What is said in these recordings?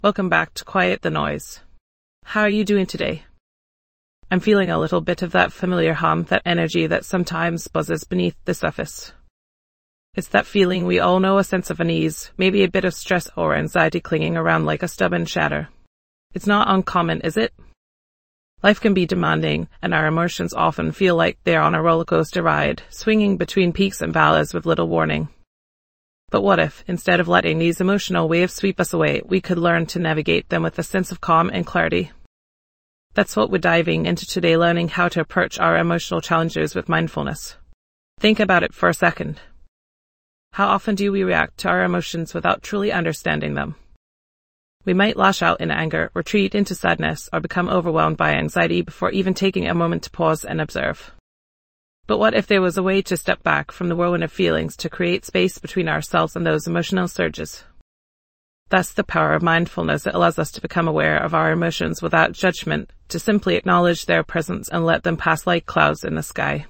Welcome back to Quiet the Noise. How are you doing today? I'm feeling a little bit of that familiar hum, that energy that sometimes buzzes beneath the surface. It's that feeling we all know, a sense of unease, maybe a bit of stress or anxiety clinging around like a stubborn shadow. It's not uncommon, is it? Life can be demanding, and our emotions often feel like they're on a roller coaster ride, swinging between peaks and valleys with little warning. But what if, instead of letting these emotional waves sweep us away, we could learn to navigate them with a sense of calm and clarity? That's what we're diving into today, learning how to approach our emotional challenges with mindfulness. Think about it for a second. How often do we react to our emotions without truly understanding them? We might lash out in anger, retreat into sadness, or become overwhelmed by anxiety before even taking a moment to pause and observe. But what if there was a way to step back from the whirlwind of feelings, to create space between ourselves and those emotional surges? That's the power of mindfulness. It allows us to become aware of our emotions without judgment, to simply acknowledge their presence and let them pass like clouds in the sky.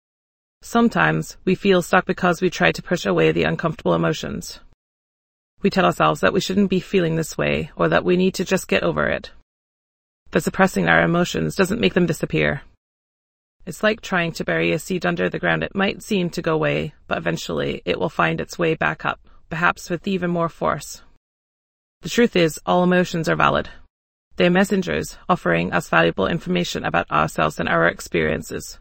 Sometimes we feel stuck because we try to push away the uncomfortable emotions. We tell ourselves that we shouldn't be feeling this way, or that we need to just get over it. But suppressing our emotions doesn't make them disappear. It's like trying to bury a seed under the ground. It might seem to go away, but eventually it will find its way back up, perhaps with even more force. The truth is, all emotions are valid. They're messengers, offering us valuable information about ourselves and our experiences.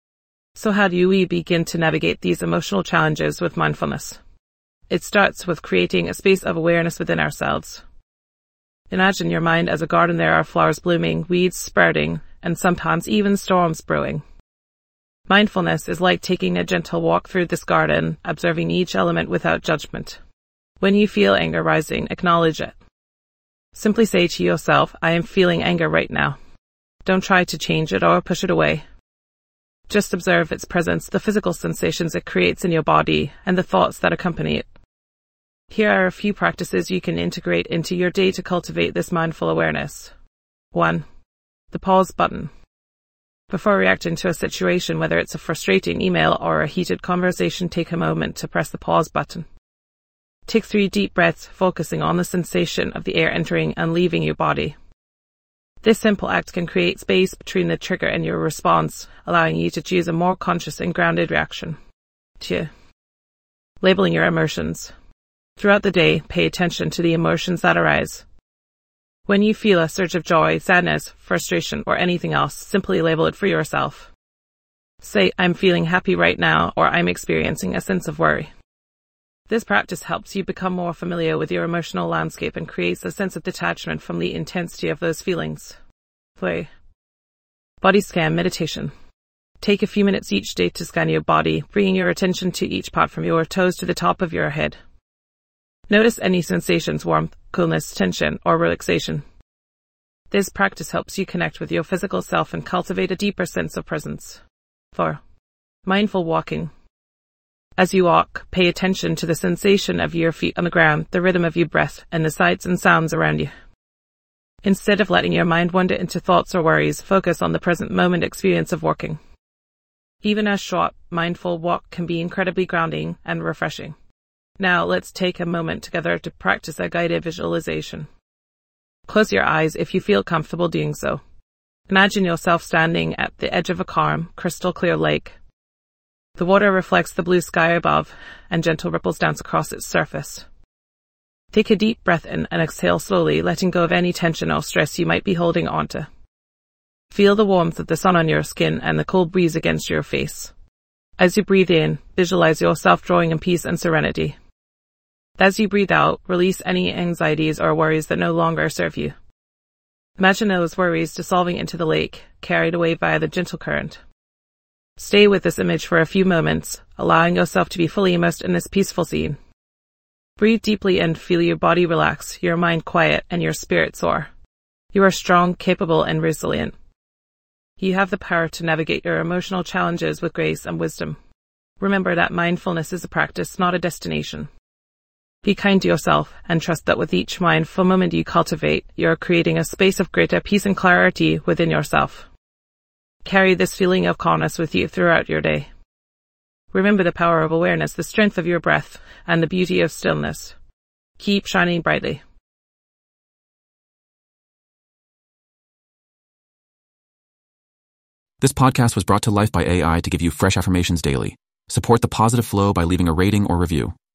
So how do we begin to navigate these emotional challenges with mindfulness? It starts with creating a space of awareness within ourselves. Imagine your mind as a garden. There are flowers blooming, weeds sprouting, and sometimes even storms brewing. Mindfulness is like taking a gentle walk through this garden, observing each element without judgment. When you feel anger rising, acknowledge it. Simply say to yourself, I am feeling anger right now. Don't try to change it or push it away. Just observe its presence, the physical sensations it creates in your body, and the thoughts that accompany it. Here are a few practices you can integrate into your day to cultivate this mindful awareness. 1. The pause button. Before reacting to a situation, whether it's a frustrating email or a heated conversation, take a moment to press the pause button. Take 3 deep breaths, focusing on the sensation of the air entering and leaving your body. This simple act can create space between the trigger and your response, allowing you to choose a more conscious and grounded reaction. 2. Labeling your emotions. Throughout the day, pay attention to the emotions that arise. When you feel a surge of joy, sadness, frustration, or anything else, simply label it for yourself. Say, I'm feeling happy right now, or I'm experiencing a sense of worry. This practice helps you become more familiar with your emotional landscape and creates a sense of detachment from the intensity of those feelings. 3. Body scan meditation. Take a few minutes each day to scan your body, bringing your attention to each part from your toes to the top of your head. Notice any sensations, warmth, coolness, tension, or relaxation. This practice helps you connect with your physical self and cultivate a deeper sense of presence. 4. Mindful walking. As you walk, pay attention to the sensation of your feet on the ground, the rhythm of your breath, and the sights and sounds around you. Instead of letting your mind wander into thoughts or worries, focus on the present moment experience of walking. Even a short, mindful walk can be incredibly grounding and refreshing. Now let's take a moment together to practice a guided visualization. Close your eyes if you feel comfortable doing so. Imagine yourself standing at the edge of a calm, crystal clear lake. The water reflects the blue sky above, and gentle ripples dance across its surface. Take a deep breath in and exhale slowly, letting go of any tension or stress you might be holding onto. Feel the warmth of the sun on your skin and the cool breeze against your face. As you breathe in, visualize yourself drawing in peace and serenity. As you breathe out, release any anxieties or worries that no longer serve you. Imagine those worries dissolving into the lake, carried away by the gentle current. Stay with this image for a few moments, allowing yourself to be fully immersed in this peaceful scene. Breathe deeply and feel your body relax, your mind quiet, and your spirit soar. You are strong, capable, and resilient. You have the power to navigate your emotional challenges with grace and wisdom. Remember that mindfulness is a practice, not a destination. Be kind to yourself and trust that with each mindful moment you cultivate, you are creating a space of greater peace and clarity within yourself. Carry this feeling of calmness with you throughout your day. Remember the power of awareness, the strength of your breath, and the beauty of stillness. Keep shining brightly. This podcast was brought to life by AI to give you fresh affirmations daily. Support the positive flow by leaving a rating or review.